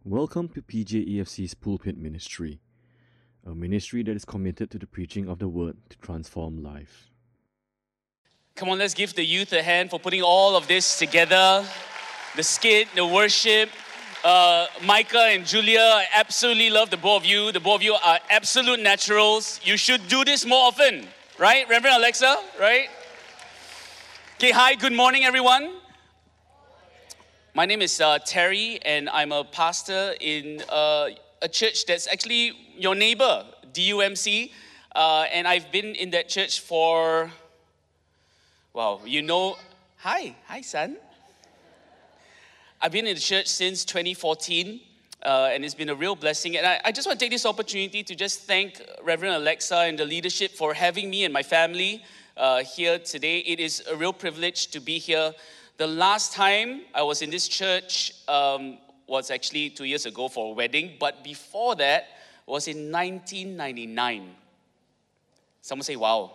Welcome to PJEFC's Pulpit Ministry, a ministry that is committed to the preaching of the Word to transform life. Come on, let's give the youth a hand for putting all of this together. The skit, the worship. Micah and Julia, I absolutely love the both of you. The both of you are absolute naturals. You should do this more often, right? Reverend Alexa, right? Okay, hi, good morning, everyone. My name is Terry, and I'm a pastor in a church that's actually your neighbor, DUMC. And I've been in that church for, hi son. I've been in the church since 2014, and it's been a real blessing. And I just want to take this opportunity to just thank Reverend Alexa and the leadership for having me and my family here today. It is a real privilege to be here. The last time I was in this church was actually 2 years ago for a wedding, but before that was in 1999. Someone say, wow.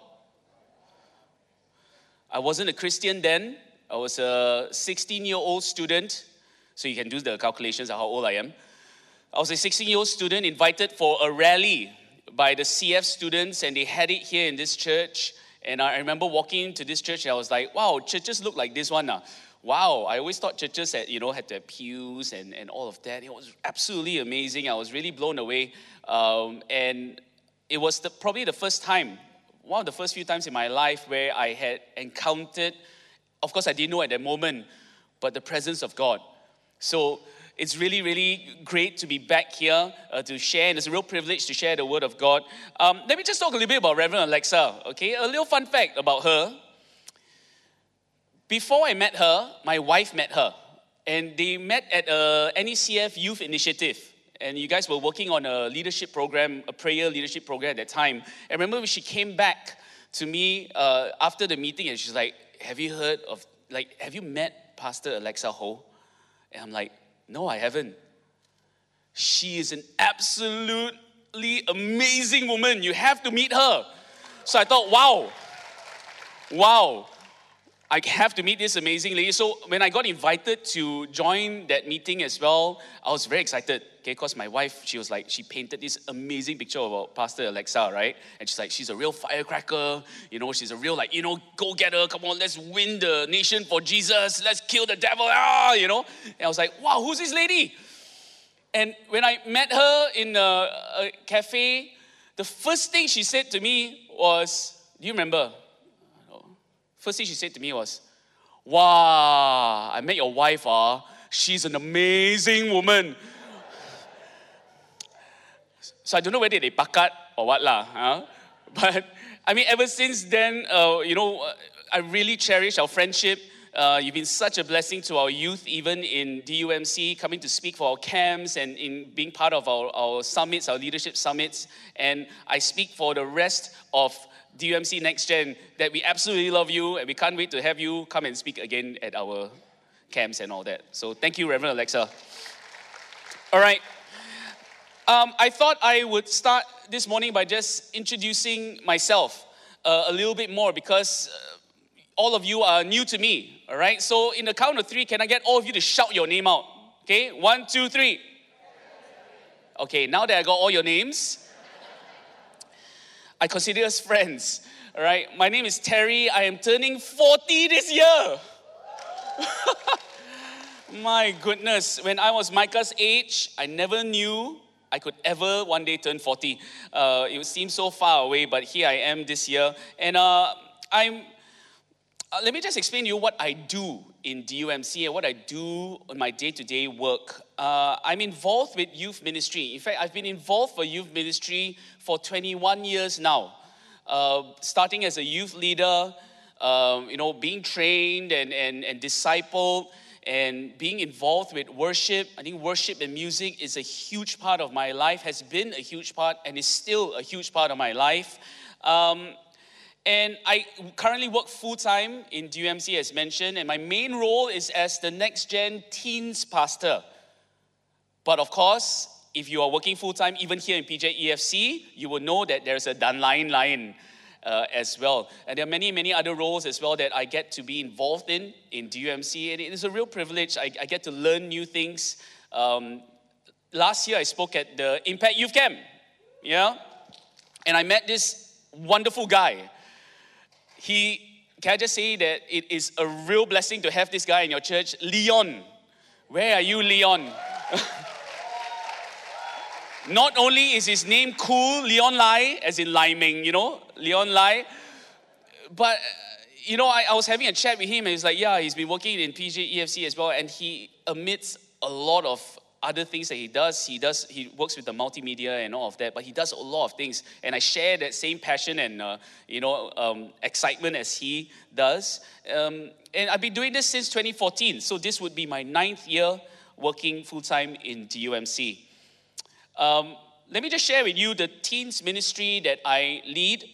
I wasn't a Christian then. I was a 16-year-old student, so you can do the calculations of how old I am. I was a 16-year-old student invited for a rally by the CF students, and they had it here in this church. And I remember walking into this church, and I was like, wow, churches look like this one. Wow, I always thought churches had their pews and all of that. It was absolutely amazing. I was really blown away. And it was probably the first time, one of the first few times in my life where I had encountered, of course I didn't know at that moment, but the presence of God. So it's really, really great to be back here to share, and it's a real privilege to share the Word of God. Let me just talk a little bit about Reverend Alexa, okay? A little fun fact about her. Before I met her, my wife met her, and they met at a NECF Youth Initiative, and you guys were working on a leadership program, a prayer leadership program at that time. And remember when she came back to me after the meeting, and she's like, have you met Pastor Alexa Ho? And I'm like, no, I haven't. She is an absolutely amazing woman. You have to meet her. So I thought, wow, I have to meet this amazing lady. So when I got invited to join that meeting as well, I was very excited, okay, because my wife, she painted this amazing picture about Pastor Alexa, right? And she's like, she's a real firecracker, she's a real, go-getter, come on, let's win the nation for Jesus, let's kill the devil, And I was like, wow, who's this lady? And when I met her in a cafe, the first thing she said to me was, do you remember? First thing she said to me was, wow, I met your wife, she's an amazing woman. So I don't know whether they pakat or what but ever since then, I really cherish our friendship. You've been such a blessing to our youth, even in DUMC, coming to speak for our camps and in being part of our summits, our leadership summits. And I speak for the rest of DUMC Next Gen that we absolutely love you, and we can't wait to have you come and speak again at our camps and all that. So thank you, Reverend Alexa. All right. I thought I would start this morning by just introducing myself a little bit more, because all of you are new to me, all right? So in the count of three, can I get all of you to shout your name out? Okay, 1, 2, 3. Okay, now that I got all your names, I consider us friends, all right? My name is Terry. I am turning 40 this year. My goodness, when I was Micah's age, I never knew I could ever one day turn 40. It would seem so far away, but here I am this year. And let me just explain to you what I do in DUMC and what I do on my day-to-day work. I'm involved with youth ministry. In fact, I've been involved for youth ministry for 21 years now. Starting as a youth leader, being trained and discipled, and being involved with worship. I think worship and music is a huge part of my life, has been a huge part, and is still a huge part of my life. And I currently work full-time in DUMC, as mentioned, and my main role is as the Next Gen Teens Pastor. But of course, if you are working full-time, even here in PJEFC, you will know that there's a Danlain line as well. And there are many, many other roles as well that I get to be involved in DUMC. And it is a real privilege. I get to learn new things. last year I spoke at the Impact Youth Camp, yeah? And I met this wonderful guy. Can I just say that it is a real blessing to have this guy in your church, Leon. Where are you, Leon? Not only is his name cool, Leon Lai, as in Lai Ming, Leon Lai, but, I was having a chat with him, and he's like, yeah, he's been working in PJEFC as well, and he, amidst a lot of other things that he works with the multimedia and all of that, but he does a lot of things, and I share that same passion and, excitement as he does, and I've been doing this since 2014, so this would be my 9th year working full-time in DUMC. Let me just share with you the teens ministry that I lead.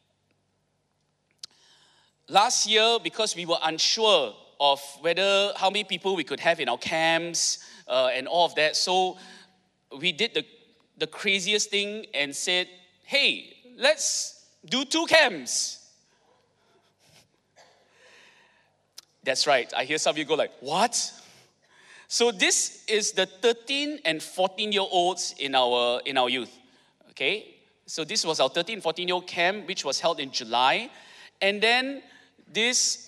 Last year, because we were unsure of how many people we could have in our camps and all of that, so we did the craziest thing and said, hey, let's do 2 camps. That's right. I hear some of you go like, what? So this is the 13 and 14-year-olds in our youth, okay? So this was our 13 and 14-year-old camp, which was held in July. And then these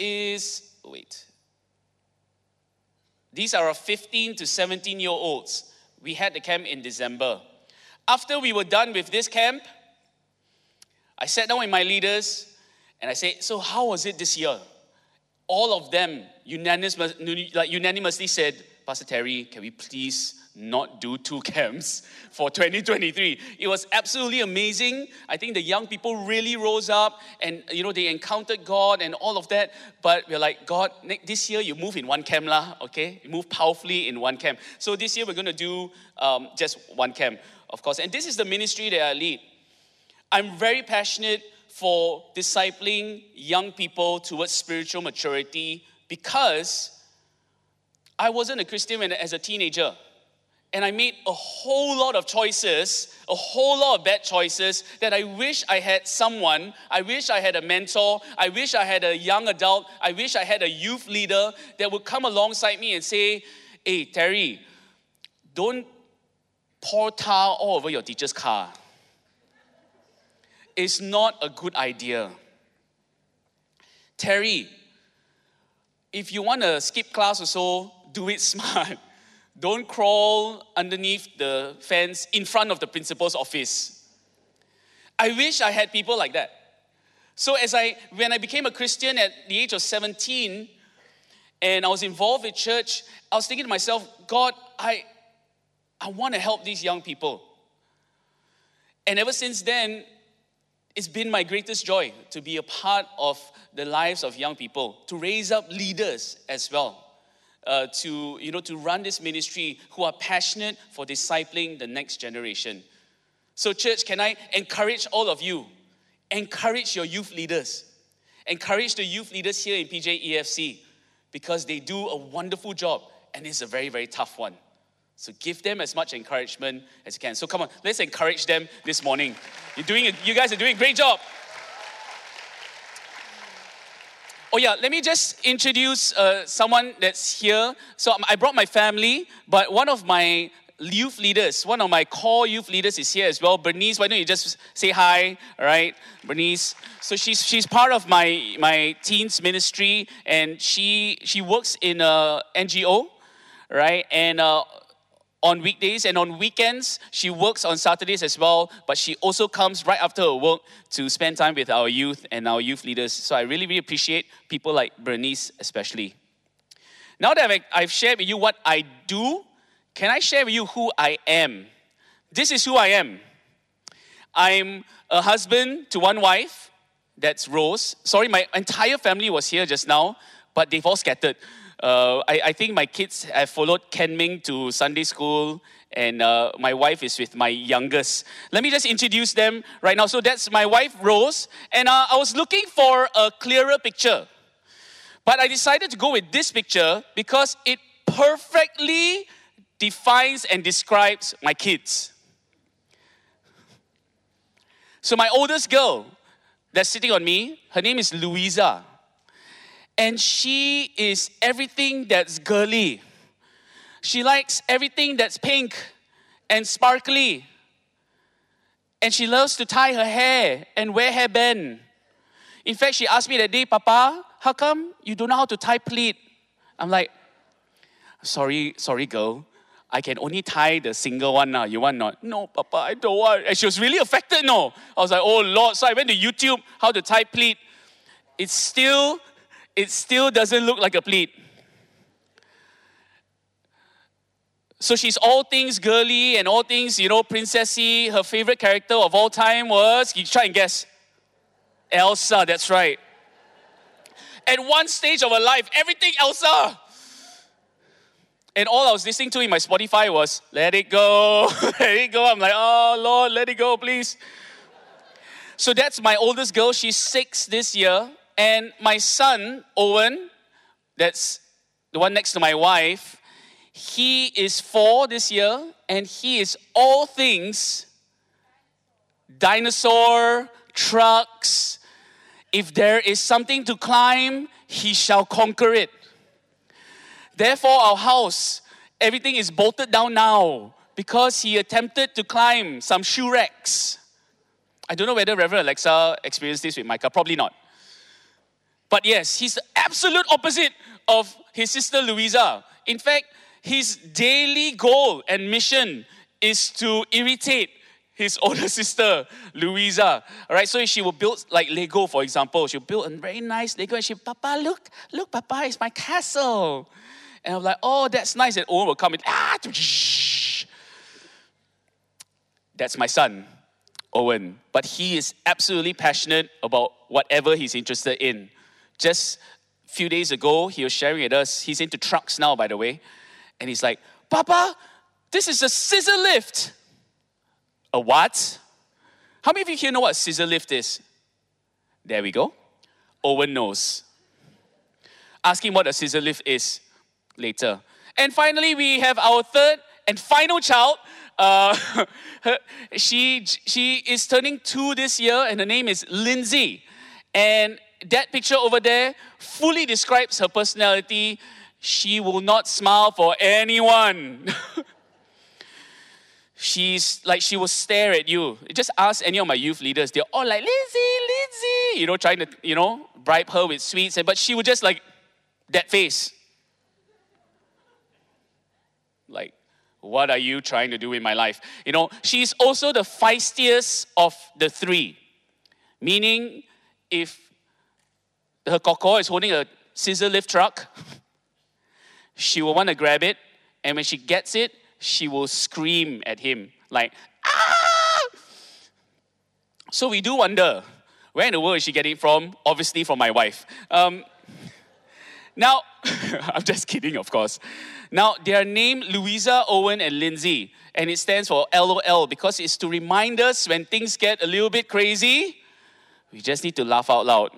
are our 15 to 17-year-olds. We had the camp in December. After we were done with this camp, I sat down with my leaders and I said, so how was it this year? All of them unanimously said, Pastor Terry, can we please not do 2 camps for 2023? It was absolutely amazing. I think the young people really rose up and, they encountered God and all of that. But we're like, God, this year you move in 1 camp lah, okay? You move powerfully in 1 camp. So this year we're going to do just 1 camp, of course. And this is the ministry that I lead. I'm very passionate for discipling young people towards spiritual maturity because I wasn't a Christian as a teenager. And I made a whole lot of choices, a whole lot of bad choices that I wish I had someone, I wish I had a mentor, I wish I had a young adult, I wish I had a youth leader that would come alongside me and say, hey, Terry, don't pour tar all over your teacher's car. It's not a good idea. Terry, if you want to skip class or so, do it smart. Don't crawl underneath the fence in front of the principal's office. I wish I had people like that. So when I became a Christian at the age of 17, and I was involved with church, I was thinking to myself, God, I want to help these young people. And ever since then, it's been my greatest joy to be a part of the lives of young people, to raise up leaders as well. To run this ministry who are passionate for discipling the next generation. So church, can I encourage all of you? Encourage your youth leaders. Encourage the youth leaders here in PJEFC because they do a wonderful job and it's a very, very tough one. So give them as much encouragement as you can. So come on, let's encourage them this morning. You guys are doing a great job. Oh yeah, let me just introduce someone that's here. So I brought my family, but one of my youth leaders, one of my core youth leaders is here as well. Bernice, why don't you just say hi, all right? Bernice. So she's part of my teens ministry, and she works in a NGO, right? And on weekdays and on weekends, she works on Saturdays as well, but she also comes right after her work to spend time with our youth and our youth leaders. So I really, really appreciate people like Bernice especially. Now that I've shared with you what I do, can I share with you who I am? This is who I am. I'm a husband to 1 wife, that's Rose. Sorry, my entire family was here just now, but they've all scattered. I think my kids have followed Ken Ming to Sunday school, and my wife is with my youngest. Let me just introduce them right now. So that's my wife, Rose, and I was looking for a clearer picture. But I decided to go with this picture because it perfectly defines and describes my kids. So my oldest girl that's sitting on me, her name is Louisa. And she is everything that's girly. She likes everything that's pink and sparkly. And she loves to tie her hair and wear hairband. In fact, she asked me that day, Papa, how come you don't know how to tie pleat? I'm like, sorry girl. I can only tie the single one now. You want not? No, Papa, I don't want. And she was really affected, no. I was like, oh Lord. So I went to YouTube, how to tie pleat. It still doesn't look like a pleat. So she's all things girly and all things, princessy. Her favorite character of all time was, you try and guess. Elsa, that's right. At one stage of her life, everything Elsa. And all I was listening to in my Spotify was, let it go, let it go. I'm like, oh Lord, let it go, please. So that's my oldest girl. She's 6 this year. And my son, Owen, that's the one next to my wife, he is 4 this year. And he is all things dinosaur, trucks. If there is something to climb, he shall conquer it. Therefore, our house, everything is bolted down now because he attempted to climb some shoe racks. I don't know whether Reverend Alexa experienced this with Micah. Probably not. But yes, he's the absolute opposite of his sister Louisa. In fact, his daily goal and mission is to irritate his older sister, Louisa. All right, so she will build like Lego, for example. She'll build a very nice Lego and she'll, Papa, look, Papa, it's my castle. And I'm like, oh, that's nice. And Owen will come in. That's my son, Owen. But he is absolutely passionate about whatever he's interested in. Just a few days ago, he was sharing with us. He's into trucks now, by the way. And he's like, Papa, this is a scissor lift. A what? How many of you here know what a scissor lift is? There we go. Owen knows. Ask him what a scissor lift is later. And finally, we have our third and final child. She is turning 2 this year, and her name is Lindsay. And that picture over there fully describes her personality. She will not smile for anyone. She will stare at you. Just ask any of my youth leaders. They're all like, Lindsay, trying to, bribe her with sweets. But she would just like, that face. Like, what are you trying to do in my life? She's also the feistiest of the 3. Meaning, if her koko is holding a scissor lift truck, she will want to grab it. And when she gets it, she will scream at him like, ah! So we do wonder, where in the world is she getting it from? Obviously from my wife. Now, I'm just kidding, of course. Now, they are named Louisa, Owen, and Lindsay. And it stands for LOL because it's to remind us when things get a little bit crazy, we just need to laugh out loud.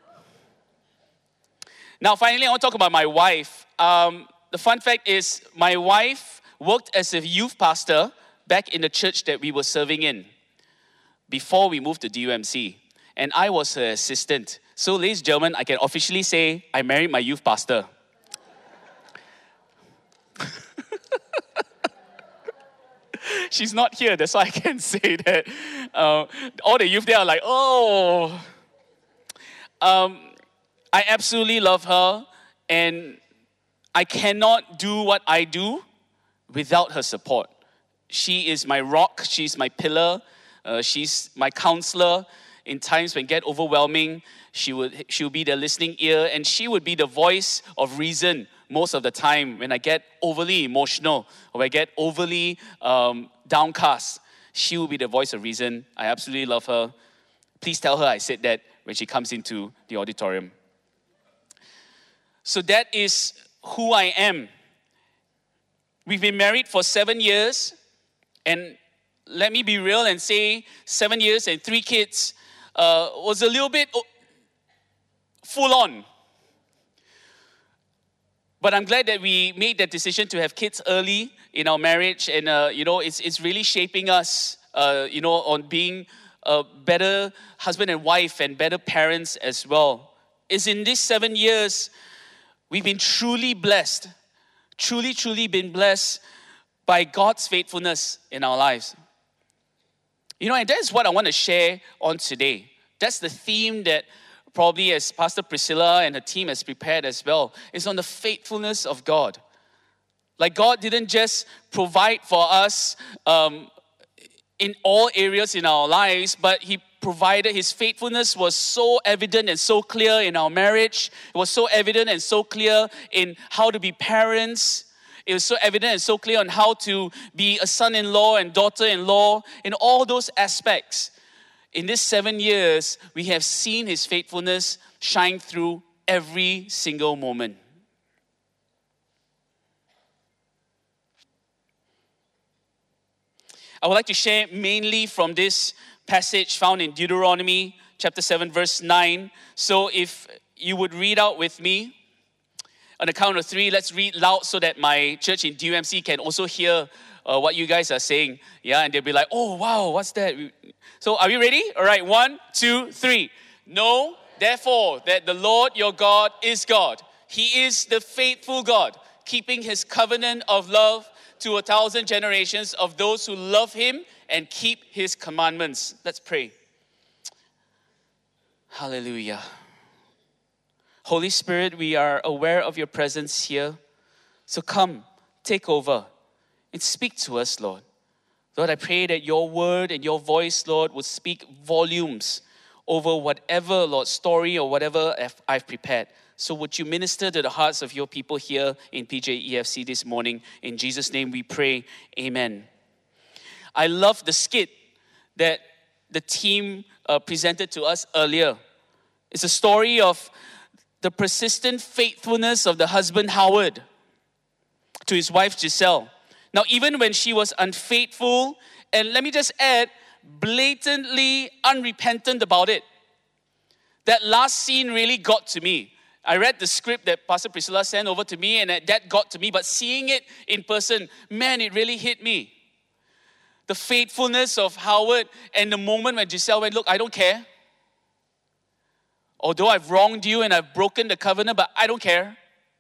Now, finally, I want to talk about my wife. The fun fact is, my wife worked as a youth pastor back in the church that we were serving in before we moved to DUMC. And I was her assistant. So, ladies and gentlemen, I can officially say I married my youth pastor. She's not here, that's why I can say that. All the youth there are like, oh. I absolutely love her, and I cannot do what I do without her support. She is my rock, she's my pillar, she's my counselor. In times when get overwhelming, she'll be the listening ear, and she would be the voice of reason most of the time when I get overly emotional or I get overly downcast. She will be the voice of reason. I absolutely love her. Please tell her I said that when she comes into the auditorium. So that is who I am. We've been married for 7 years, and let me be real and say 7 years and 3 kids was a little bit full on. But I'm glad that we made that decision to have kids early in our marriage, and it's really shaping us, on being a better husband and wife and better parents as well. Is in these 7 years, we've been truly blessed, truly been blessed by God's faithfulness in our lives. You know, and that is what I want to share on today. That's the theme that probably as Pastor Priscilla and her team has prepared as well, is on the faithfulness of God. Like God didn't just provide for us in all areas in our lives, but He provided. His faithfulness was so evident and so clear in our marriage. It was so evident and so clear in how to be parents. It was so evident and so clear on how to be a son-in-law and daughter-in-law, in all those aspects. In these 7 years, we have seen His faithfulness shine through every single moment. I would like to share mainly from this passage found in Deuteronomy chapter 7, verse 9. So if you would read out with me, on the count of 3, let's read loud so that my church in DUMC can also hear what you guys are saying. Yeah, and they'll be like, oh, wow, what's that? So are we ready? All right, 1, 2, 3. Know, therefore, that the Lord your God is God. He is the faithful God, keeping His covenant of love to 1,000 generations of those who love Him and keep His commandments. Let's pray. Hallelujah. Holy Spirit, we are aware of your presence here. So come, take over and speak to us, Lord. Lord, I pray that your word and your voice, Lord, would speak volumes over whatever, Lord, story or whatever I've prepared. So would you minister to the hearts of your people here in PJEFC this morning? In Jesus' name we pray, amen. I love the skit that the team presented to us earlier. It's a story of the persistent faithfulness of the husband Howard to his wife Giselle. Now, even when she was unfaithful, and let me just add, blatantly unrepentant about it. That last scene really got to me. I read the script that Pastor Priscilla sent over to me, and that got to me. But seeing it in person, man, it really hit me. The faithfulness of Howard, and the moment when Giselle went, look, I don't care. Although I've wronged you and I've broken the covenant, but I don't care.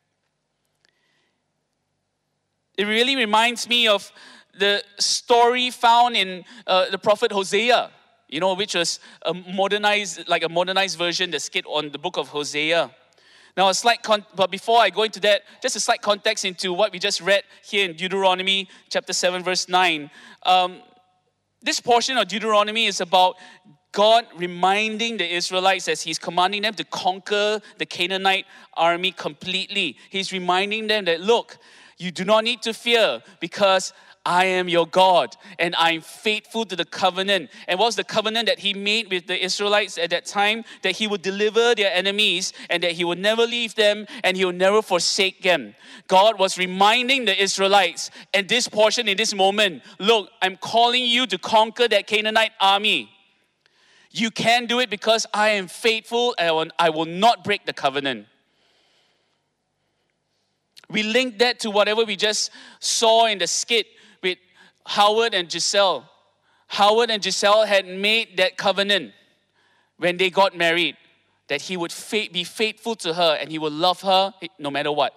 It really reminds me of the story found in the prophet Hosea, you know, which was a modernized version, the skit on the book of Hosea. Now, but before I go into that, just a slight context into what we just read here in Deuteronomy chapter 7, verse 9. This portion of Deuteronomy is about God reminding the Israelites as He's commanding them to conquer the Canaanite army completely. He's reminding them that, look, you do not need to fear because I am your God and I'm faithful to the covenant. And what was the covenant that He made with the Israelites at that time? That He would deliver their enemies and that He would never leave them and He would never forsake them. God was reminding the Israelites at this portion, in this moment, look, I'm calling you to conquer that Canaanite army. You can do it because I am faithful and I will not break the covenant. We link that to whatever we just saw in the skit with Howard and Giselle. Howard and Giselle had made that covenant when they got married, that he would be faithful to her and he would love her no matter what.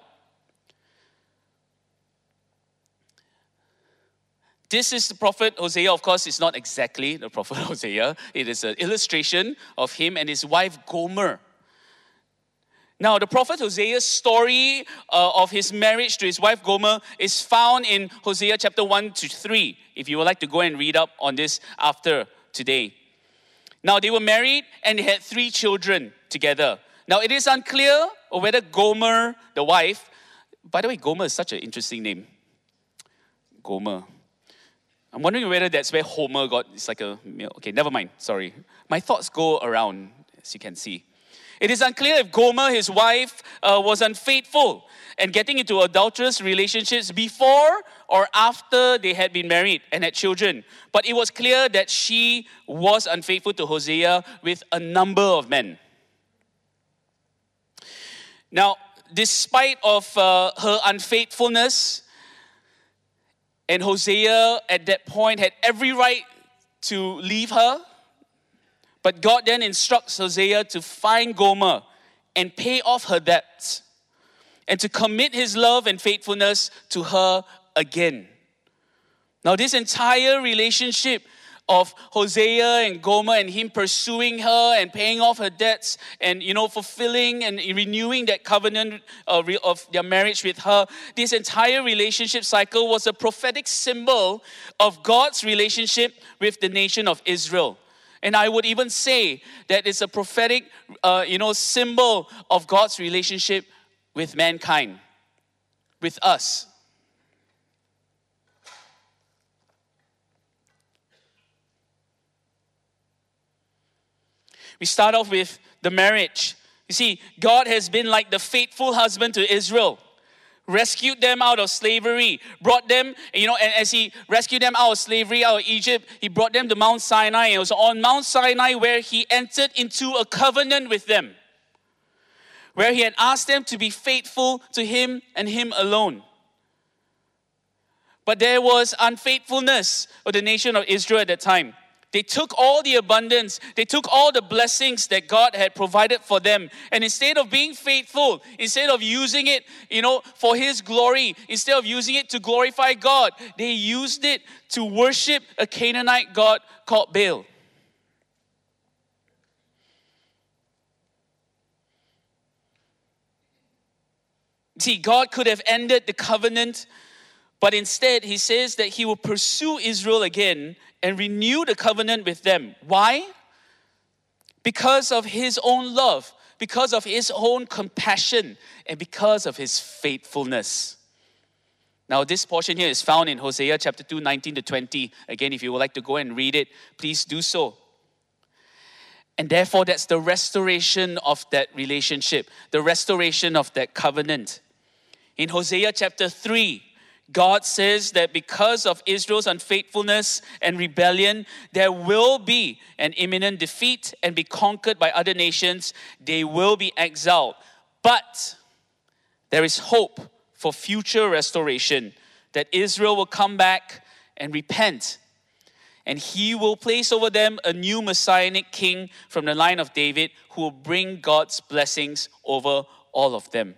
This is the prophet Hosea. Of course, it's not exactly the prophet Hosea. It is an illustration of him and his wife Gomer. Now, the prophet Hosea's story of his marriage to his wife Gomer is found in Hosea chapter 1 to 3. If you would like to go and read up on this after today. Now, they were married and they had 3 children together. Now, it is unclear whether Gomer, the wife, by the way, Gomer is such an interesting name. Gomer. I'm wondering whether that's where Homer got, it's like a, okay, never mind, sorry. My thoughts go around, as you can see. It is unclear if Gomer, his wife, was unfaithful and getting into adulterous relationships before or after they had been married and had children. But it was clear that she was unfaithful to Hosea with a number of men. Now, despite of her unfaithfulness, and Hosea at that point had every right to leave her, but God then instructs Hosea to find Gomer and pay off her debts and to commit his love and faithfulness to her again. Now, this entire relationship of Hosea and Gomer and him pursuing her and paying off her debts and, fulfilling and renewing that covenant of their marriage with her, this entire relationship cycle was a prophetic symbol of God's relationship with the nation of Israel. And I would even say that it's a prophetic, symbol of God's relationship with mankind, with us. We start off with the marriage. You see, God has been like the faithful husband to Israel. Rescued them out of slavery, brought them, and as he rescued them out of slavery, out of Egypt, he brought them to Mount Sinai. It was on Mount Sinai where he entered into a covenant with them, where he had asked them to be faithful to him and him alone. But there was unfaithfulness of the nation of Israel at that time. They took all the abundance, they took all the blessings that God had provided for them. And instead of being faithful, instead of using it, for His glory, instead of using it to glorify God, they used it to worship a Canaanite god called Baal. See, God could have ended the covenant, but instead He says that He will pursue Israel again and renew the covenant with them. Why? Because of His own love, because of His own compassion, and because of His faithfulness. Now, this portion here is found in Hosea chapter 2, 19 to 20. Again, if you would like to go and read it, please do so. And therefore, that's the restoration of that relationship, the restoration of that covenant. In Hosea chapter 3, God says that because of Israel's unfaithfulness and rebellion, there will be an imminent defeat and be conquered by other nations. They will be exiled. But there is hope for future restoration, that Israel will come back and repent. And He will place over them a new messianic king from the line of David who will bring God's blessings over all of them.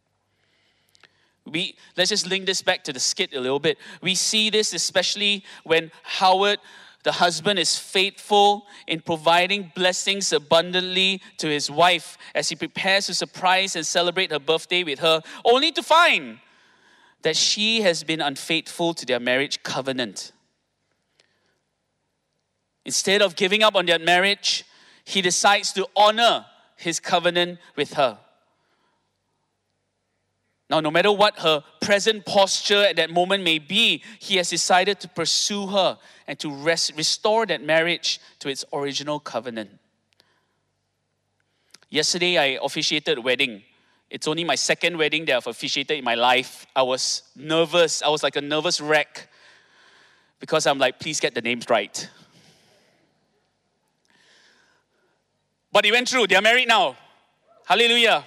Let's just link this back to the skit a little bit. We see this especially when Howard, the husband, is faithful in providing blessings abundantly to his wife as he prepares to surprise and celebrate her birthday with her, only to find that she has been unfaithful to their marriage covenant. Instead of giving up on their marriage, he decides to honor his covenant with her. Now, no matter what her present posture at that moment may be, he has decided to pursue her and to restore that marriage to its original covenant. Yesterday, I officiated a wedding. It's only my second wedding that I've officiated in my life. I was nervous. I was like a nervous wreck because I'm like, please get the names right. But it went through. They are married now. Hallelujah.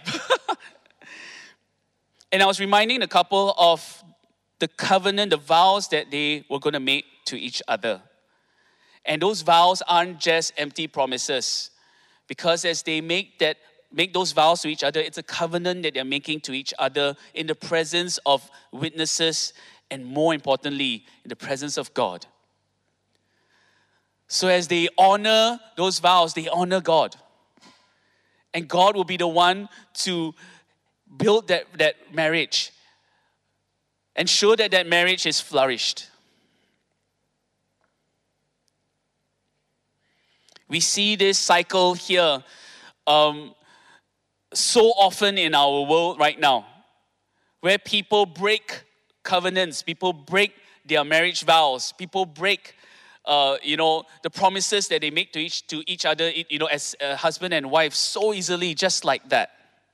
And I was reminding the couple of the covenant, the vows that they were going to make to each other. And those vows aren't just empty promises. Because as they make those vows to each other, it's a covenant that they're making to each other in the presence of witnesses and, more importantly, in the presence of God. So as they honor those vows, they honor God. And God will be the one to build that marriage, ensure that marriage is flourished. We see this cycle here so often in our world right now, where people break covenants, people break their marriage vows, people break the promises that they make to each other, as a husband and wife so easily, just like that.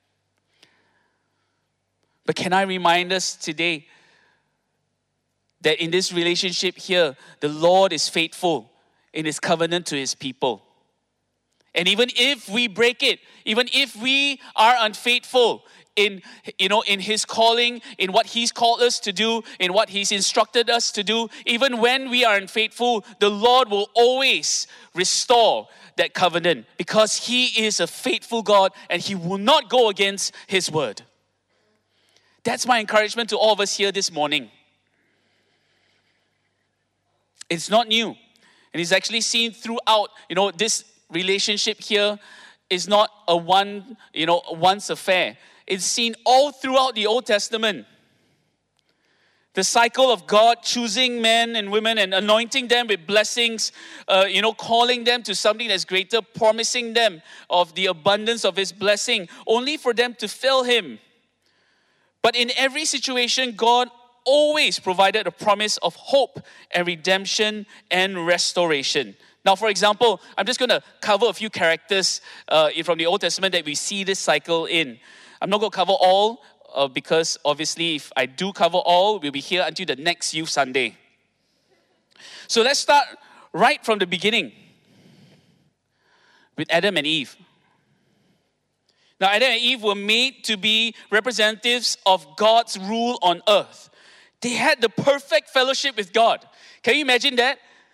But can I remind us today that in this relationship here, the Lord is faithful in His covenant to His people. And even if we break it, even if we are unfaithful in His calling, in what He's called us to do, in what He's instructed us to do, even when we are unfaithful, the Lord will always restore that covenant because He is a faithful God and He will not go against His word. That's my encouragement to all of us here this morning. It's not new. And it's actually seen throughout, this relationship here is not a once affair. It's seen all throughout the Old Testament. The cycle of God choosing men and women and anointing them with blessings, calling them to something that's greater, promising them of the abundance of His blessing, only for them to fail Him. But in every situation, God always provided a promise of hope and redemption and restoration. Now, for example, I'm just going to cover a few characters from the Old Testament that we see this cycle in. I'm not going to cover all because obviously if I do cover all, we'll be here until the next Youth Sunday. So let's start right from the beginning with Adam and Eve. Now, Adam and Eve were made to be representatives of God's rule on earth. They had the perfect fellowship with God. Can you imagine that?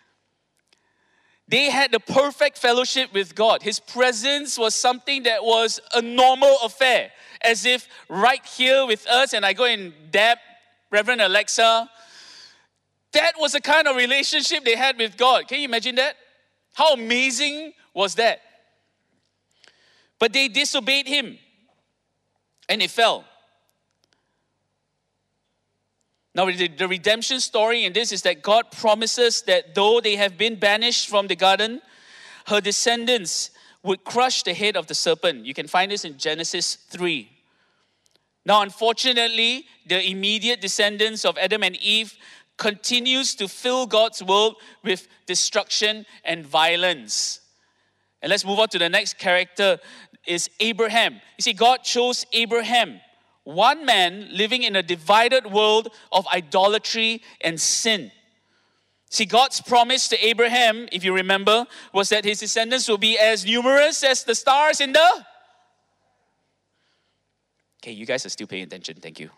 They had the perfect fellowship with God. His presence was something that was a normal affair. As if right here with us, and I go and dab Reverend Alexa. That was the kind of relationship they had with God. Can you imagine that? How amazing was that? But they disobeyed Him. And they fell. Now, the redemption story in this is that God promises that though they have been banished from the garden, her descendants would crush the head of the serpent. You can find this in Genesis 3. Now, unfortunately, the immediate descendants of Adam and Eve continues to fill God's world with destruction and violence. And let's move on to the next character, is Abraham. You see, God chose Abraham, one man living in a divided world of idolatry and sin. See, God's promise to Abraham, if you remember, was that his descendants will be as numerous as the stars in the... Okay, you guys are still paying attention. Thank you.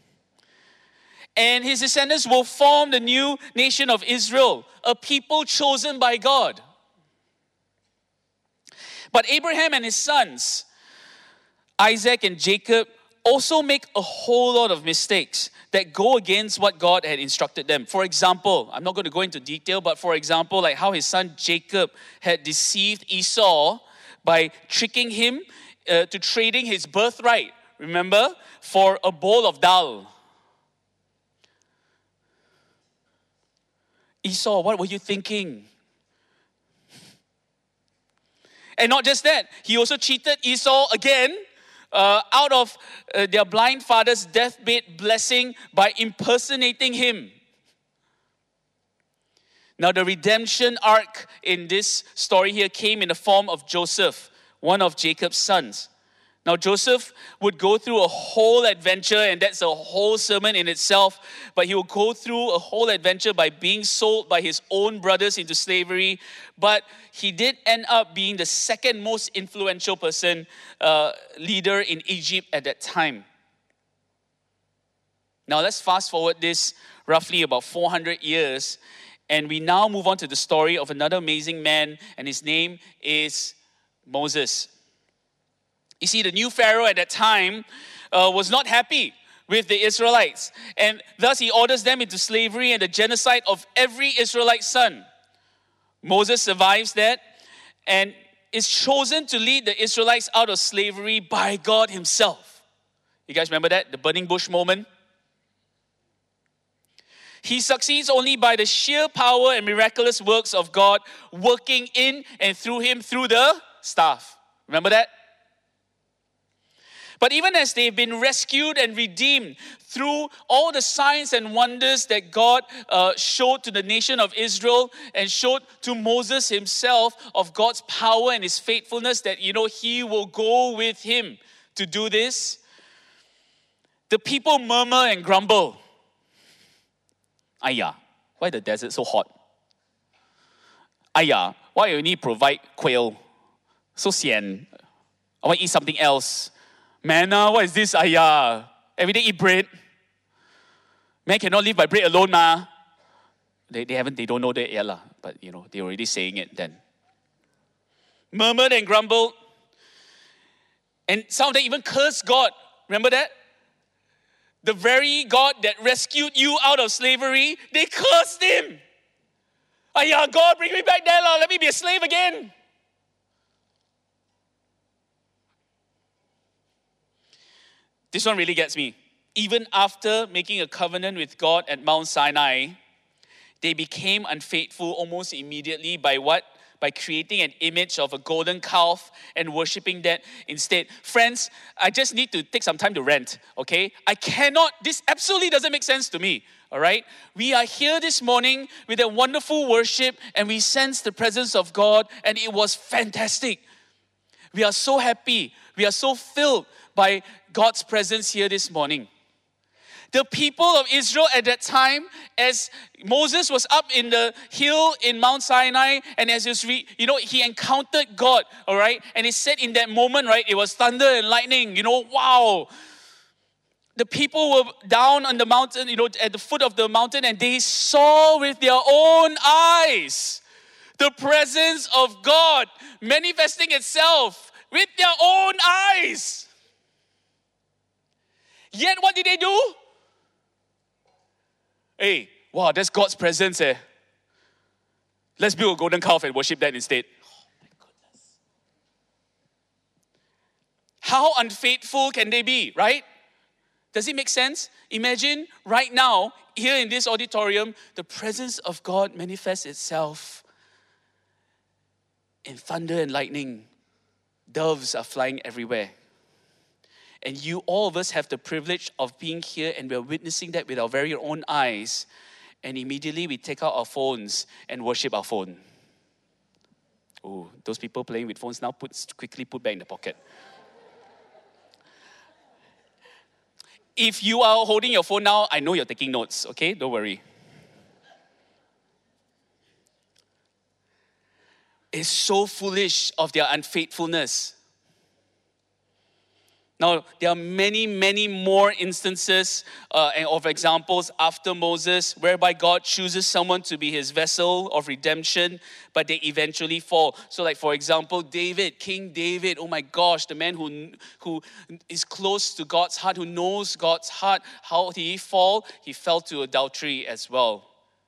And his descendants will form the new nation of Israel, a people chosen by God. But Abraham and his sons, Isaac and Jacob, also make a whole lot of mistakes that go against what God had instructed them. For example, I'm not going to go into detail, but for example, like how his son Jacob had deceived Esau by tricking him to trading his birthright, remember, for a bowl of dal. Esau, what were you thinking? And not just that, he also cheated Esau again out of their blind father's deathbed blessing by impersonating him. Now, the redemption arc in this story here came in the form of Joseph, one of Jacob's sons. Now, Joseph would go through a whole adventure, and that's a whole sermon in itself, but he will go through a whole adventure by being sold by his own brothers into slavery, but he did end up being the second most influential leader in Egypt at that time. Now, let's fast forward this roughly about 400 years, and we now move on to the story of another amazing man, and his name is Moses. You see, the new Pharaoh at that time was not happy with the Israelites. And thus he orders them into slavery and the genocide of every Israelite son. Moses survives that and is chosen to lead the Israelites out of slavery by God Himself. You guys remember that? The burning bush moment? He succeeds only by the sheer power and miraculous works of God working in and through him through the staff. Remember that? But even as they've been rescued and redeemed through all the signs and wonders that God showed to the nation of Israel and showed to Moses himself of God's power and His faithfulness, that, He will go with him to do this, the people murmur and grumble. Aiya, why the desert so hot? Aiya, why you only provide quail? So sian. I want to eat something else. Manna, what is this? Aiya, every day eat bread. Man cannot live by bread alone, ma. They don't know that yet, lah. But they're already saying it then. Murmured and grumbled. And some of them even cursed God. Remember that? The very God that rescued you out of slavery, they cursed Him. Yeah, God, bring me back there. Let me be a slave again. This one really gets me. Even after making a covenant with God at Mount Sinai, they became unfaithful almost immediately by what? By creating an image of a golden calf and worshipping that instead. Friends, I just need to take some time to rant, okay? This absolutely doesn't make sense to me, all right? We are here this morning with a wonderful worship and we sense the presence of God and it was fantastic. We are so happy. We are so filled by God's presence here this morning. The people of Israel at that time, as Moses was up in the hill in Mount Sinai, and as he encountered God, all right? And he said in that moment, right, it was thunder and lightning, wow. The people were down on the mountain, at the foot of the mountain, and they saw with their own eyes the presence of God manifesting itself with their own eyes. Yet what did they do? Hey, wow, that's God's presence. Let's build a golden calf and worship that instead. Oh my goodness. How unfaithful can they be, right? Does it make sense? Imagine right now, here in this auditorium, the presence of God manifests itself in thunder and lightning. Doves are flying everywhere. And all of us have the privilege of being here and we're witnessing that with our very own eyes. And immediately we take out our phones and worship our phone. Oh, those people playing with phones now, quickly put back in the pocket. If you are holding your phone now, I know you're taking notes, okay? Don't worry. It's so foolish of their unfaithfulness. Now, there are many, many more instances of examples after Moses whereby God chooses someone to be his vessel of redemption, but they eventually fall. So like, for example, David, King David, oh my gosh, the man who is close to God's heart, who knows God's heart. How did he fall? He fell to adultery as well.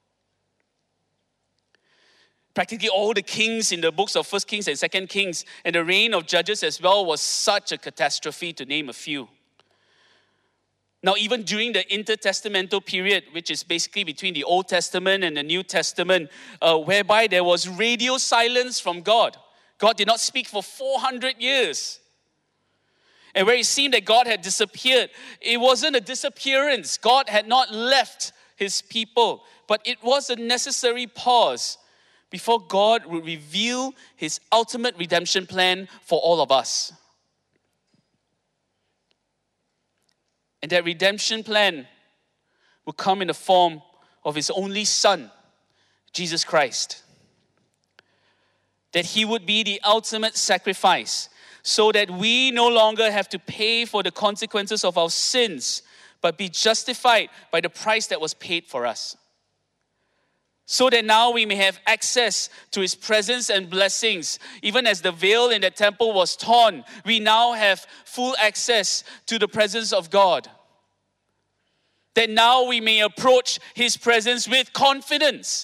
Practically all the kings in the books of 1 Kings and 2 Kings and the reign of Judges as well was such a catastrophe, to name a few. Now, even during the intertestamental period, which is basically between the Old Testament and the New Testament, whereby there was radio silence from God. God did not speak for 400 years. And where it seemed that God had disappeared, it wasn't a disappearance. God had not left his people, but it was a necessary pause before God would reveal his ultimate redemption plan for all of us. And that redemption plan will come in the form of his only Son, Jesus Christ. That he would be the ultimate sacrifice, so that we no longer have to pay for the consequences of our sins, but be justified by the price that was paid for us. So that now we may have access to his presence and blessings. Even as the veil in the temple was torn, we now have full access to the presence of God. That now we may approach his presence with confidence.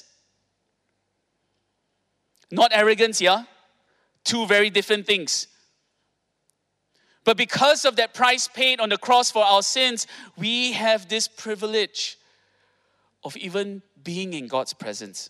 Not arrogance, yeah? Two very different things. But because of that price paid on the cross for our sins, we have this privilege of even being in God's presence.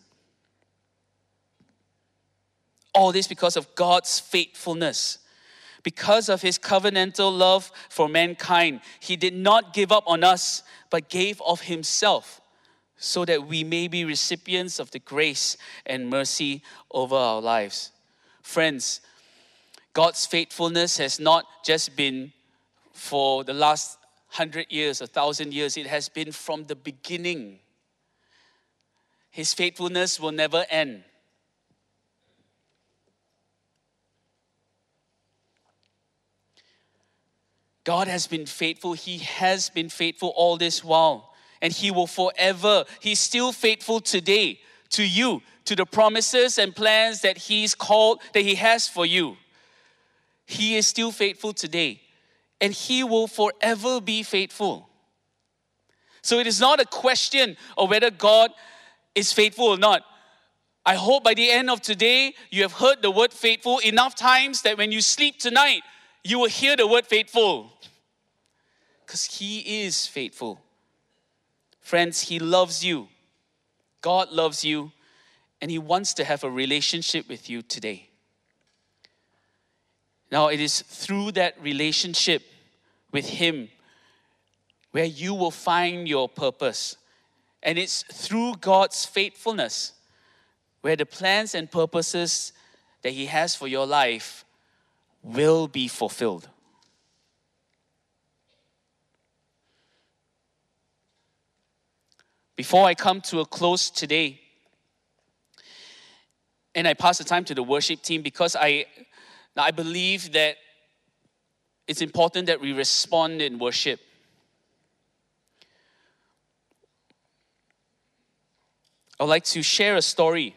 All this because of God's faithfulness. Because of his covenantal love for mankind, he did not give up on us, but gave of himself, so that we may be recipients of the grace and mercy over our lives. Friends, God's faithfulness has not just been for the last 100 years, 1,000 years. It has been from the beginning. His faithfulness will never end. God has been faithful. He has been faithful all this while. And he will forever. He's still faithful today to you, to the promises and plans that he has for you. He is still faithful today. And he will forever be faithful. So it is not a question of whether God is faithful or not. I hope by the end of today, you have heard the word faithful enough times that when you sleep tonight, you will hear the word faithful. Because He is faithful. Friends, He loves you. God loves you. And He wants to have a relationship with you today. Now, it is through that relationship with Him where you will find your purpose. And it's through God's faithfulness where the plans and purposes that He has for your life will be fulfilled. Before I come to a close today, and I pass the time to the worship team, because I believe that it's important that we respond in worship. I'd like to share a story.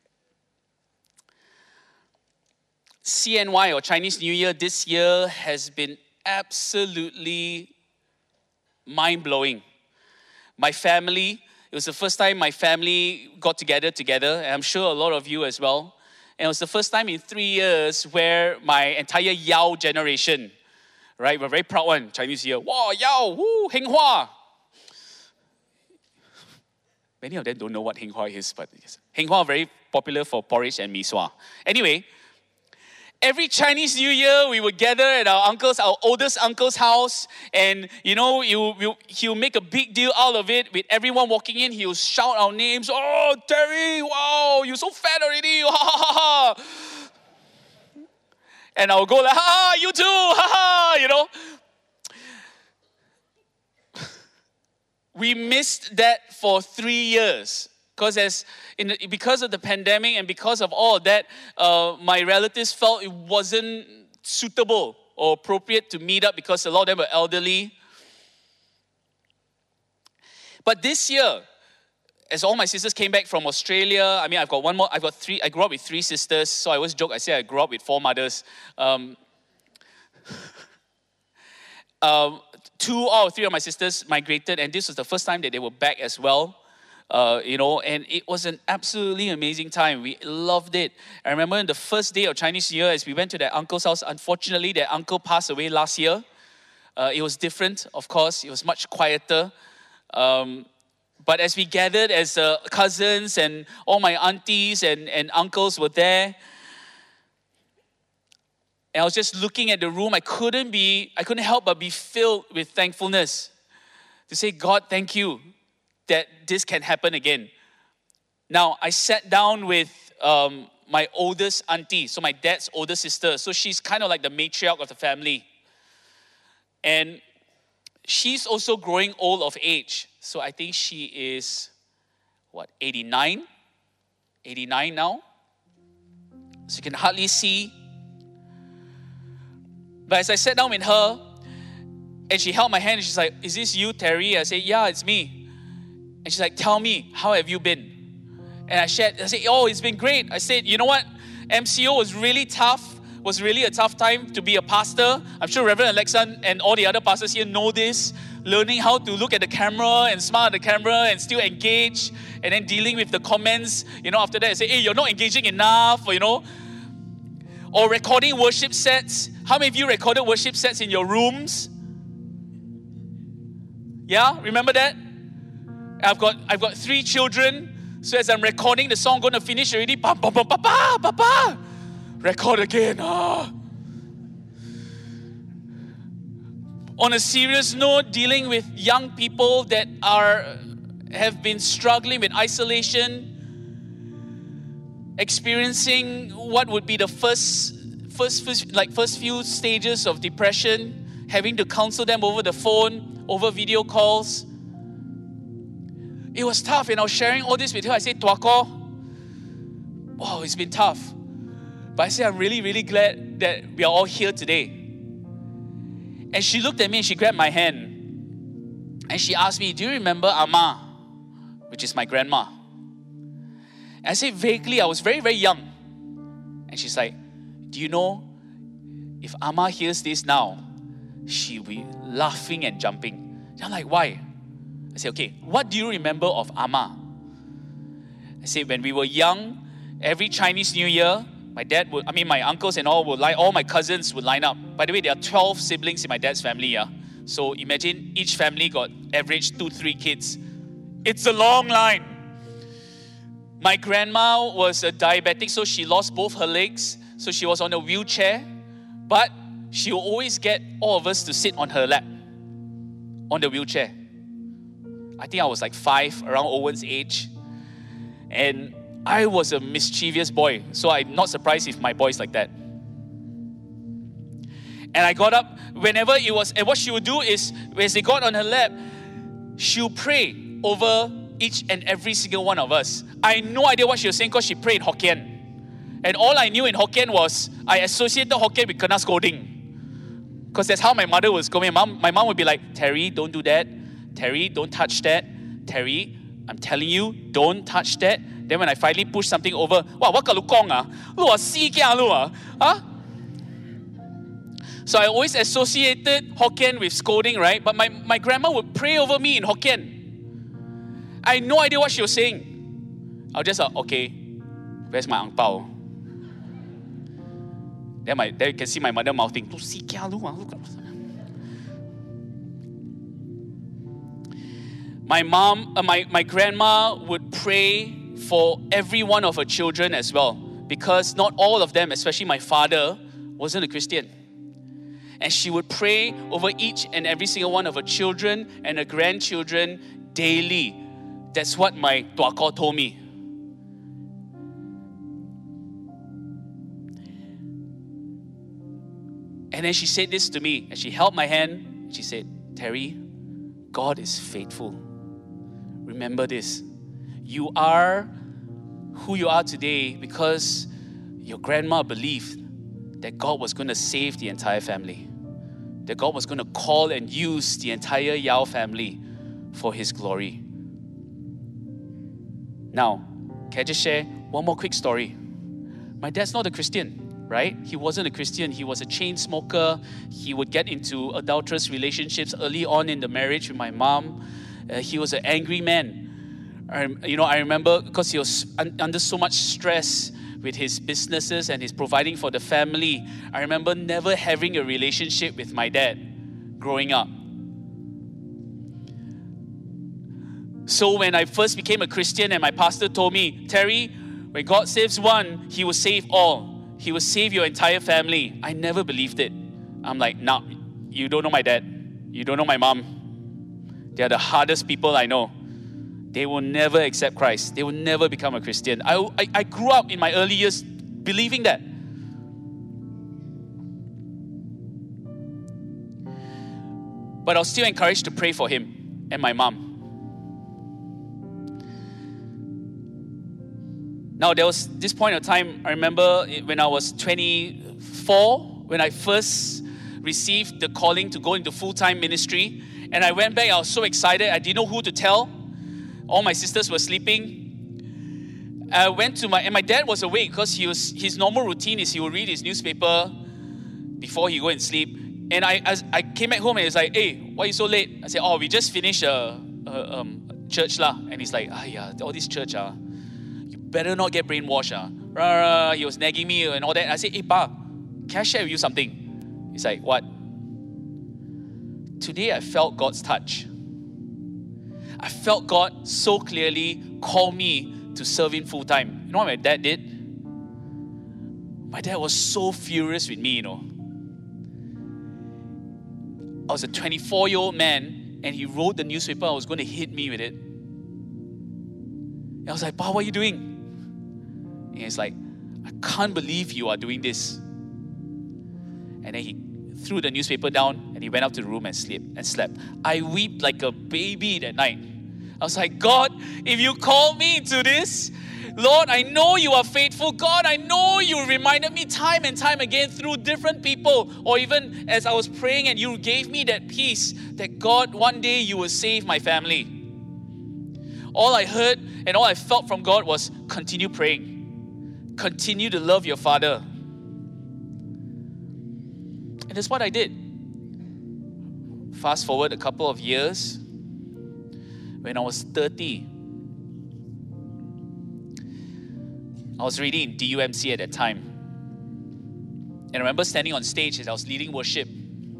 CNY, or Chinese New Year, this year has been absolutely mind-blowing. My family, it was the first time my family got together, and I'm sure a lot of you as well. And it was the first time in 3 years where my entire Yao generation, right, we're very proud one, Chinese New Year. Wow, Yao, woo, Heng Hua. Many of them don't know what Heng Hua is, but Heng Hua very popular for porridge and mee sua. Anyway, every Chinese New Year, we would gather at our oldest uncle's house, and he'll make a big deal out of it. With everyone walking in, he'll shout our names. Oh, Terry, wow, you're so fat already. Ha ha ha ha. And I'll go like, ha, you too, ha ha, We missed that for 3 years. Because of the pandemic and because of all of that, my relatives felt it wasn't suitable or appropriate to meet up because a lot of them were elderly. But this year, as all my sisters came back from Australia, I've got three. I grew up with 3 sisters, so I always joke. I say I grew up with 4 mothers. 2 out of 3 of my sisters migrated, and this was the first time that they were back as well. And it was an absolutely amazing time. We loved it. I remember on the first day of Chinese New Year, as we went to that uncle's house, unfortunately, that uncle passed away last year. It was different, of course. It was much quieter. But as we gathered as cousins, and all my aunties and uncles were there, and I was just looking at the room, I couldn't help but be filled with thankfulness to say, God, thank you that this can happen again. Now, I sat down with my oldest auntie, so my dad's older sister. So she's kind of like the matriarch of the family. And she's also growing old of age. So I think she is, 89? 89 now? So you can hardly see. But as I sat down with her, and she held my hand, and she's like, is this you, Terry? I said, yeah, it's me. And she's like, tell me, how have you been? And I said, oh, it's been great. I said, you know what? MCO was really tough. Was really a tough time to be a pastor. I'm sure Reverend Alexa and all the other pastors here know this. Learning how to look at the camera and smile at the camera and still engage. And then dealing with the comments, after that, I say, hey, you're not engaging enough, Or recording worship sets. How many of you recorded worship sets in your rooms? Yeah, remember that? I've got 3 children. So as I'm recording the song, I'm going to finish already. Papa. Record again. On a serious note, dealing with young people that have been struggling with isolation, experiencing what would be the first few stages of depression, having to counsel them over the phone, over video calls. It was tough, and I was sharing all this with her. I said, Tuako, wow, it's been tough. But I said, I'm really, really glad that we are all here today. And she looked at me and she grabbed my hand. And she asked me, do you remember Ama? Which is my grandma. And I said, vaguely, I was very, very young. And she's like, do you know, if Ama hears this now, she'll be laughing and jumping. And I'm like, why? I said, okay, what do you remember of Ama? I said, when we were young, every Chinese New Year, my uncles and all my cousins would line up. By the way, there are 12 siblings in my dad's family, yeah. So imagine each family got average 2-3 kids. It's a long line. My grandma was a diabetic, so she lost both her legs. So she was on a wheelchair, but she will always get all of us to sit on her lap, on the wheelchair. I think I was like 5, around Owen's age. And I was a mischievous boy, so I'm not surprised if my boy's like that. And I got up whenever it was, and what she would do is, as they got on her lap, she'll pray over each and every single one of us. I had no idea what she was saying because she prayed Hokkien. And all I knew in Hokkien was, I associated Hokkien with kena scolding. Because that's how my mother was going. My mom would be like, Terry, don't do that. Terry, don't touch that. Terry, I'm telling you, don't touch that. Then when I finally push something over, wow, what ka lu kong ah? Lu ah si kia lu ah? Huh? So I always associated Hokkien with scolding, right? But my grandma would pray over me in Hokkien. I had no idea what she was saying. I was just like, okay, where's my ang pao? Then you can see my mother mouthing, lu si kia lu ah? My grandma would pray for every one of her children as well, because not all of them, especially my father, wasn't a Christian. And she would pray over each and every single one of her children and her grandchildren daily. That's what my tuako told me. And then she said this to me, and she held my hand. She said, Terry, God is faithful. Remember this. You are who you are today because your grandma believed that God was going to save the entire family. That God was going to call and use the entire Yao family for His glory. Now, can I just share one more quick story? My dad's not a Christian, right? He wasn't a Christian. He was a chain smoker. He would get into adulterous relationships early on in the marriage with my mom. He was an angry man. I remember because he was under so much stress with his businesses and his providing for the family. I remember never having a relationship with my dad growing up. So when I first became a Christian and my pastor told me, Terry, when God saves one, He will save all. He will save your entire family. I never believed it. I'm like, nah, you don't know my dad. You don't know my mom. They are the hardest people I know. They will never accept Christ. They will never become a Christian. I grew up in my early years believing that. But I was still encouraged to pray for him and my mom. Now, there was this point of time, I remember when I was 24, when I first received the calling to go into full-time ministry. And I went back, I was so excited, I didn't know who to tell. All my sisters were sleeping. I went to my dad was awake because his normal routine is he would read his newspaper before he go and sleep. And I came back home and he was like, hey, why are you so late? I said, oh, we just finished church lah. And he's like, all this church you better not get brainwashed. He was nagging me and all that. I said, hey, Pa, can I share with you something? He's like, what? Today I felt God's touch. I felt God so clearly call me to serve Him full time. You know what my dad did? My dad was so furious with me, you know. I was a 24-year-old man and he wrote the newspaper. I was going to hit me with it. And I was like, Pa, what are you doing? And he's like, I can't believe you are doing this. And then he threw the newspaper down and he went up to the room and slept. I wept like a baby that night. I was like, God, if you call me to this, Lord, I know you are faithful. God, I know you reminded me time and time again through different people, or even as I was praying and you gave me that peace that God, one day you will save my family. All I heard and all I felt from God was continue praying. Continue to love your Father. And that's what I did. Fast forward a couple of years, when I was 30, I was already in DUMC at that time. And I remember standing on stage as I was leading worship.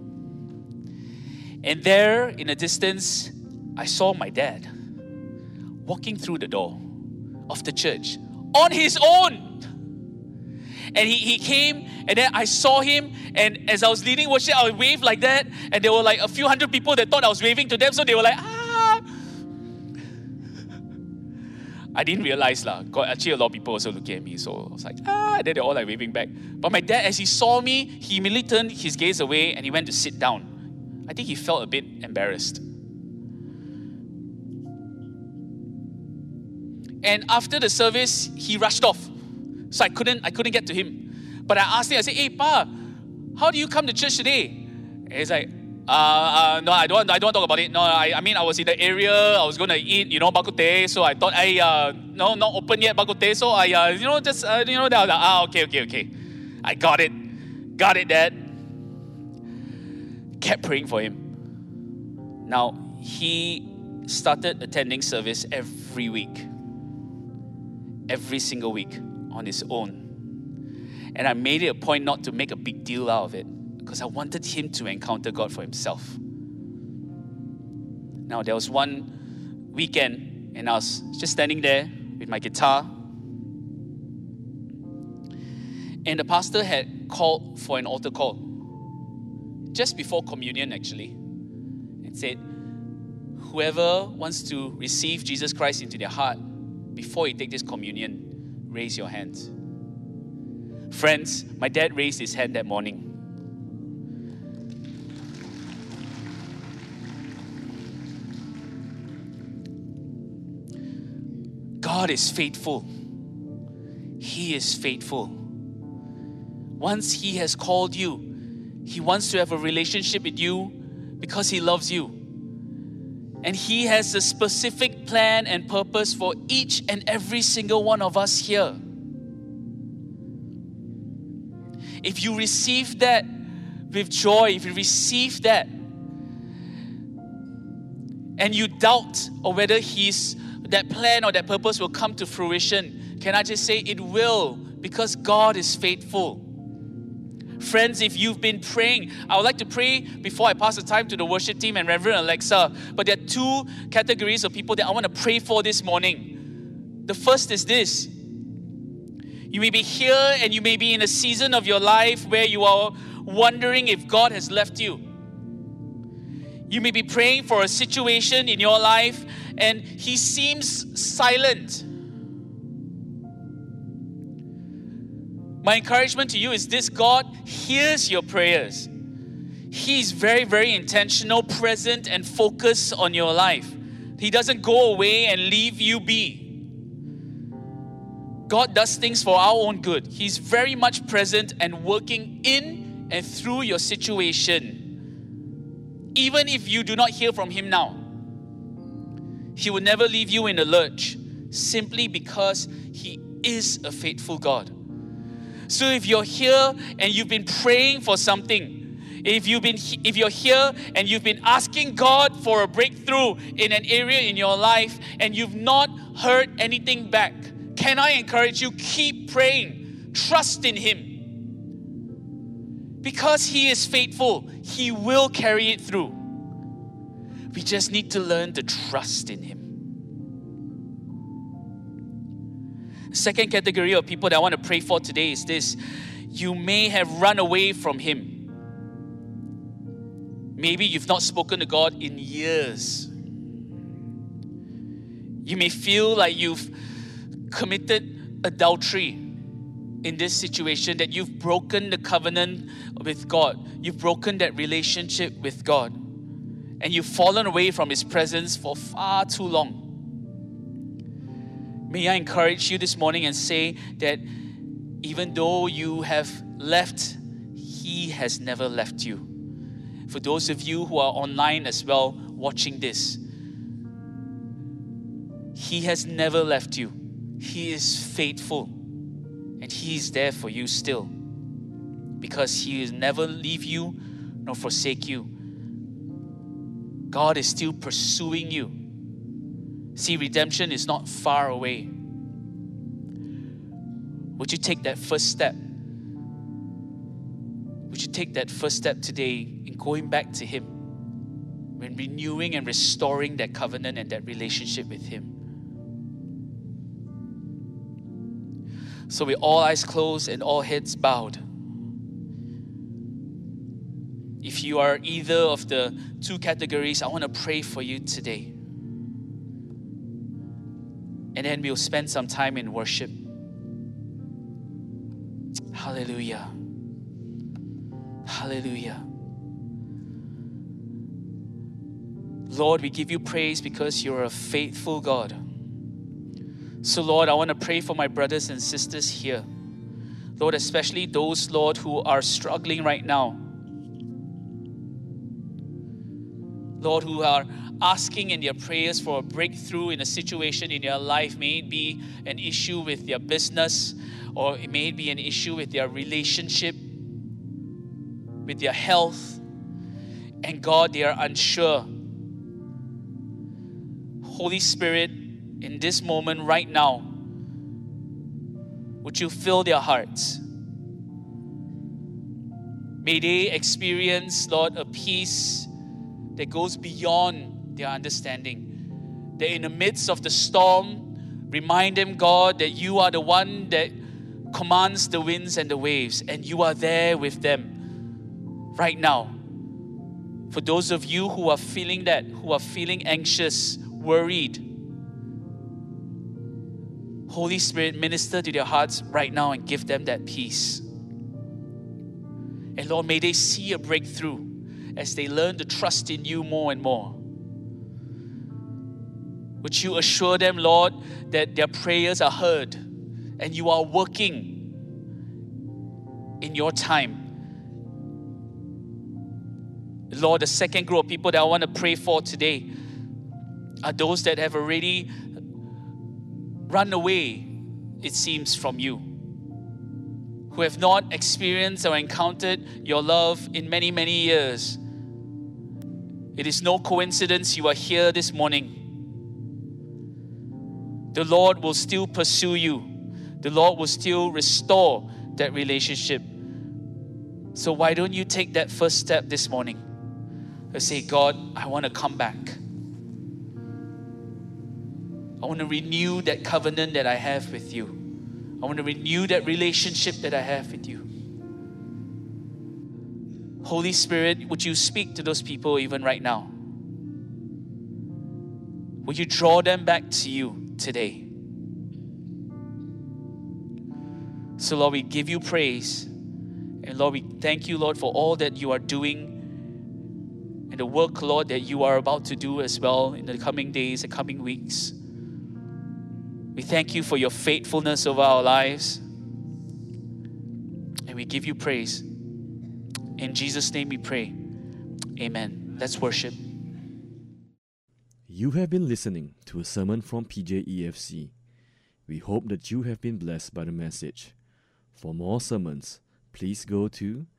And there, in the distance, I saw my dad walking through the door of the church on his own. And he came, and then I saw him, and as I was leading worship, I would wave like that, and there were like a few hundred people that thought I was waving to them, so they were like, ah. I didn't realize actually a lot of people also looking at me, so I was like, ah, and then they're all like waving back. But my dad, as he saw me, he immediately turned his gaze away and he went to sit down. I think he felt a bit embarrassed. And after the service, he rushed off. So I couldn't get to him. But I asked him, I said, hey, Pa, how do you come to church today? And he's like, no, I don't want to talk about it. No, I mean, I was in the area, I was going to eat, bak kut teh, so I thought, no, not open yet, bak kut teh, so I, then I was like, okay. I got it, Dad. Kept praying for him. Now, he started attending service every week. Every single week on his own. And I made it a point not to make a big deal out of it because I wanted him to encounter God for himself. Now, there was one weekend and I was just standing there with my guitar, and the pastor had called for an altar call just before communion, actually, and said, whoever wants to receive Jesus Christ into their heart before you take this communion, raise your hands. Friends, my dad raised his hand that morning. God is faithful. He is faithful. Once He has called you, He wants to have a relationship with you because He loves you. And He has a specific plan and purpose for each and every single one of us here. If you receive that with joy, if you receive that, and you doubt or whether that plan or that purpose will come to fruition, can I just say it will, because God is faithful. Friends, if you've been praying, I would like to pray before I pass the time to the worship team and Reverend Alexa. But there are two categories of people that I want to pray for this morning. The first is this. You may be here and you may be in a season of your life where you are wondering if God has left you. You may be praying for a situation in your life and He seems silent. My encouragement to you is this: God hears your prayers. He's very, very intentional, present, and focused on your life. He doesn't go away and leave you be. God does things for our own good. He's very much present and working in and through your situation. Even if you do not hear from Him now, He will never leave you in the lurch, simply because He is a faithful God. So if you're here and you've been praying for something, if you're here and you've been asking God for a breakthrough in an area in your life and you've not heard anything back, can I encourage you, keep praying. Trust in Him. Because He is faithful, He will carry it through. We just need to learn to trust in Him. Second category of people that I want to pray for today is this. You may have run away from Him. Maybe you've not spoken to God in years. You may feel like you've committed adultery in this situation, that you've broken the covenant with God. You've broken that relationship with God. And you've fallen away from His presence for far too long. May I encourage you this morning and say that even though you have left, He has never left you. For those of you who are online as well watching this, He has never left you. He is faithful and He is there for you still, because He will never leave you nor forsake you. God is still pursuing you. See, redemption is not far away. Would you take that first step? Would you take that first step today in going back to Him, when renewing and restoring that covenant and that relationship with Him? So with all eyes closed and all heads bowed, if you are either of the two categories, I want to pray for you today. And then we'll spend some time in worship. Hallelujah. Hallelujah. Lord, we give you praise because you're a faithful God. So Lord, I want to pray for my brothers and sisters here. Lord, especially those, Lord, who are struggling right now. Lord, who are asking in their prayers for a breakthrough in a situation in their life. May it be an issue with their business, or it may be an issue with their relationship, with their health. And God, they are unsure. Holy Spirit, in this moment right now, would you fill their hearts? May they experience, Lord, a peace that goes beyond their understanding. That in the midst of the storm, remind them, God, that you are the one that commands the winds and the waves, and you are there with them right now. For those of you who are feeling that, who are feeling anxious, worried, Holy Spirit, minister to their hearts right now and give them that peace. And Lord, may they see a breakthrough as they learn to trust in you more and more. Would you assure them, Lord, that their prayers are heard and you are working in your time. Lord, the second group of people that I want to pray for today are those that have already run away, it seems, from you, who have not experienced or encountered your love in many, many years. It is no coincidence you are here this morning. The Lord will still pursue you. The Lord will still restore that relationship. So why don't you take that first step this morning and say, God, I want to come back. I want to renew that covenant that I have with you. I want to renew that relationship that I have with you. Holy Spirit, would you speak to those people even right now? Would you draw them back to you today? So Lord, we give you praise. And Lord, we thank you, Lord, for all that you are doing and the work, Lord, that you are about to do as well in the coming days and coming weeks. We thank you for your faithfulness over our lives. And we give you praise. In Jesus' name we pray. Amen. Let's worship. You have been listening to a sermon from PJEFC. We hope that you have been blessed by the message. For more sermons, please go to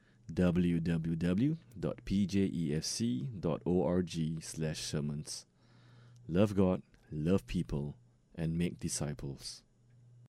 www.pjefc.org/sermons. Love God, love people, and make disciples.